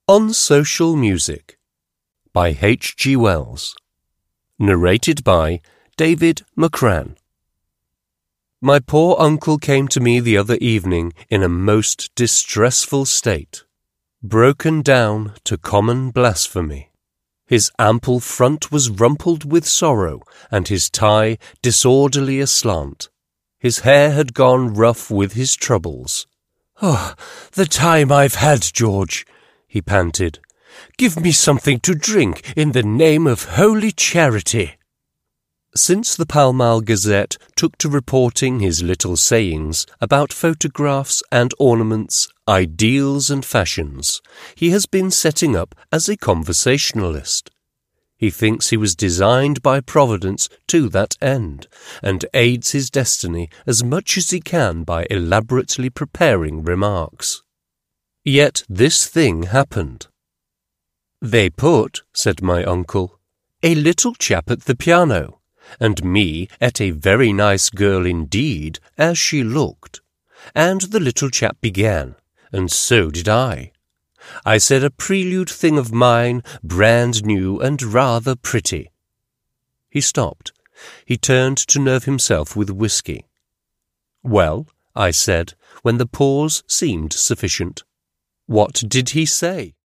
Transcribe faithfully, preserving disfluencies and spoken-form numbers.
On Social Music by H G Wells. Narrated by David McCrann. My poor uncle came to me the other evening in a most distressful state, broken down to common blasphemy. His ample front was rumpled with sorrow, and his tie disorderly aslant. His hair had gone rough with his troubles. "Oh, the time I've had, George," he panted. "Give me something to drink in the name of holy charity." Since the Pall Mall Gazette took to reporting his little sayings about photographs and ornaments, ideals and fashions, he has been setting up as a conversationalist. He thinks he was designed by Providence to that end, and aids his destiny as much as he can by elaborately preparing remarks. Yet this thing happened. "They put," said my uncle, "a little chap at the piano, and me at a very nice girl indeed, as she looked. And the little chap began, and so did I. I said a prelude thing of mine, brand new and rather pretty." He stopped. He turned to nerve himself with whiskey. "Well," I said, when the pause seemed sufficient, "what did he say?"